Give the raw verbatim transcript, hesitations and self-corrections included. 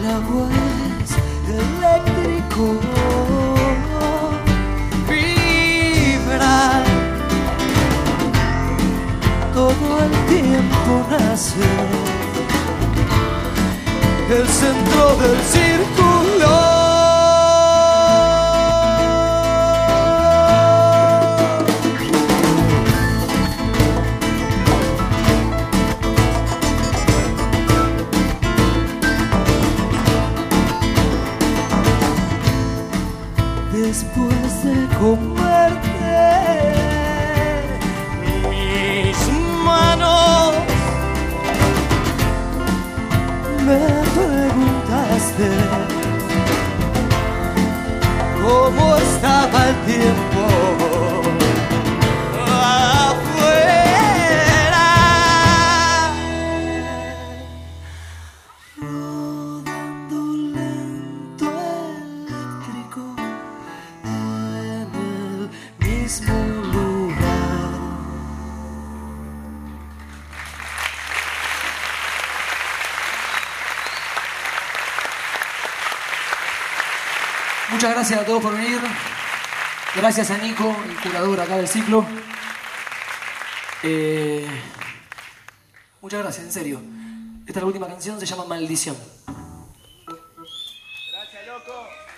el agua es eléctrico, vibra, todo el tiempo nace, el centro del círculo. Después de comerte mis manos, me preguntaste cómo estaba el tiempo afuera, rodando lento eléctrico en el mismo lugar. Muchas gracias a todos por venir. Gracias a Nico, el curador acá del ciclo. Eh, muchas gracias, en serio. Esta es la última canción, se llama Maldición. Gracias, loco.